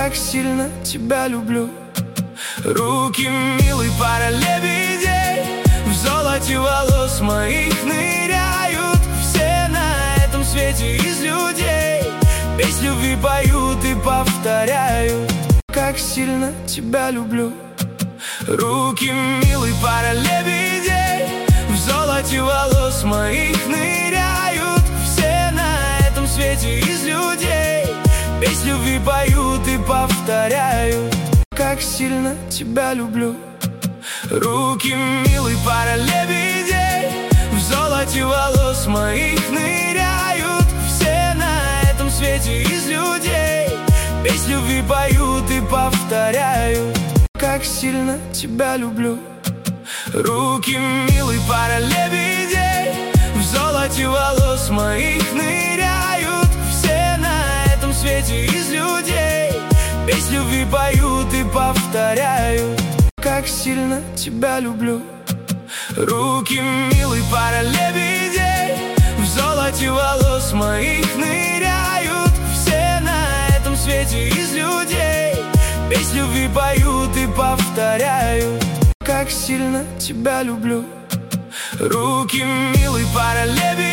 как сильно тебя люблю. Руки, милый, пара лебедей в золоте волос моих ныряют. Все на этом свете из людей песнь любви поют и повторяют, как сильно тебя люблю. Руки, милый, пара лебедей в золоте волос моих ныряют. Все на этом свете из людей песнь любви поют и повторяют, как сильно тебя люблю. Руки, милый, пара лебедей в золоте волос моих ныряют. Все на этом свете из людей песнь любви поют и повторяют, как сильно тебя люблю. Руки, милый, пара лебедей в золоте волос моих ныряют. Все на этом свете из людей песнь любви поют и повторяют, как сильно тебя люблю. Руки, милый, пара лебедей в золоте волос моих ныряют. Все на этом свете из людей песнь любви поют и повторяют, как сильно тебя люблю. Руки, милый, пара лебедей